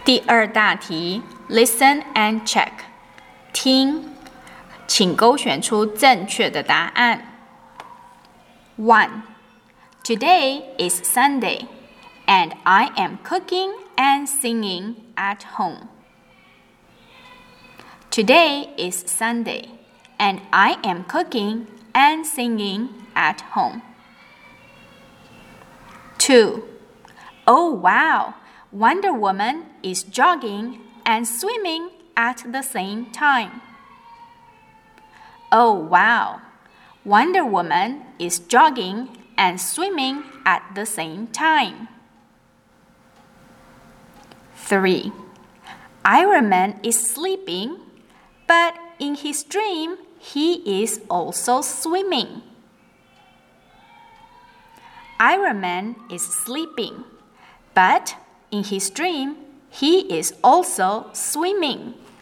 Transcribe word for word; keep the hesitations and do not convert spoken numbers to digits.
第二大题 Listen and check 听，请勾选出正确的答案。one. Today is Sunday, and I am cooking and singing at home. Today is Sunday, and I am cooking and singing at home. two. Oh wow! Wonder Woman is jogging and swimming at the same time. Oh wow! Wonder Woman is jogging and swimming at the same time. three. Iron Man is sleeping, but in his dream, he is also swimming. Iron Man is sleeping, but in his dream, he is also swimming.